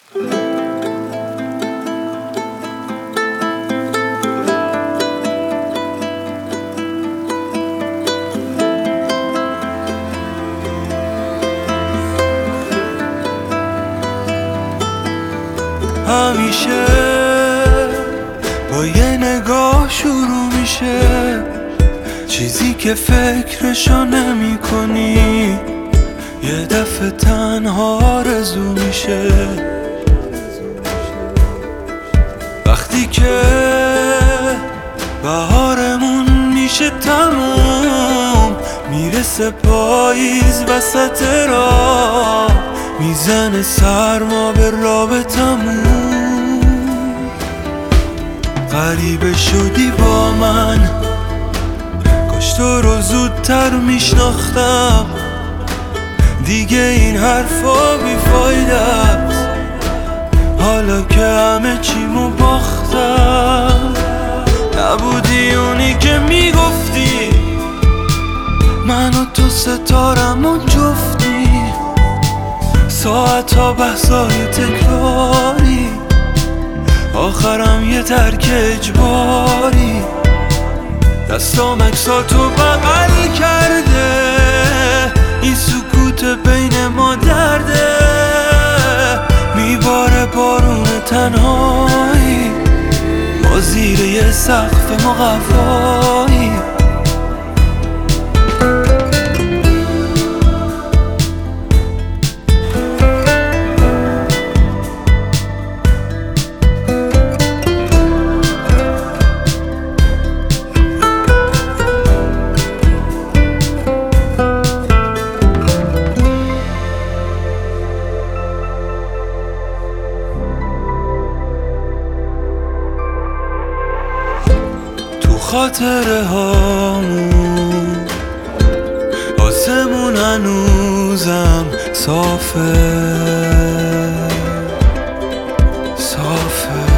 همیشه با یه نگاه شروع میشه، چیزی که فکرشو نمی کنی یه دفعه تنها آرزو میشه. وقتی که بهارمون میشه تموم، میرسه پاییز وسط راه، میزنه سرما به رابطمون. غریبه شدی با من، کاش تو رو زودتر میشناختم. دیگه این حرفا بیفایده است، حالا که همه چیمو باختم. نبودی اونی که میگفتی من و تو ستارم و جفتی، ساعت ها بحثای تکراری، آخرم یه ترک اجباری. دستام عکساتو بغل کرده، این سکوت بین ما درده، میباره بارون تنهایی، ما زیر یه سقف مقفایی. خاطره هامون آسمون هنوزم صافه صافه.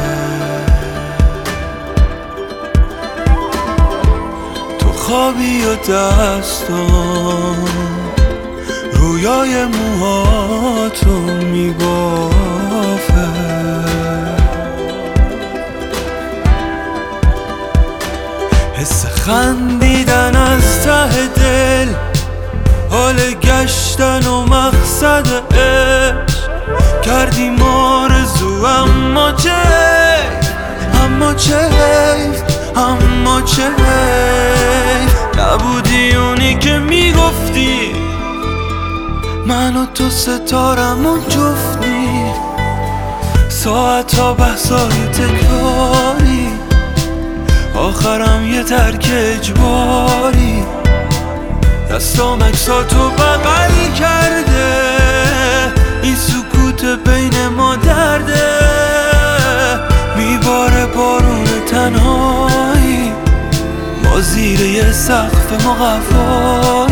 تو خوابی و دستان رویای موهاتو میبافه. حس خندیدن از ته دل، حال گشتن و مقصد عشق، کردیم آرزو اما چه حیف، اما چه حیف، اما چه حیف. نبودی اونی که میگفتی من و تو ستارم و جفتی، ساعت ها بحثای تکراری، آخرم یه ترک اجباری. دستام عکساتو بغل کرده، این سکوت بین ما درده، میباره بارون تنهایی، ما زیر یه سقف مقفایی.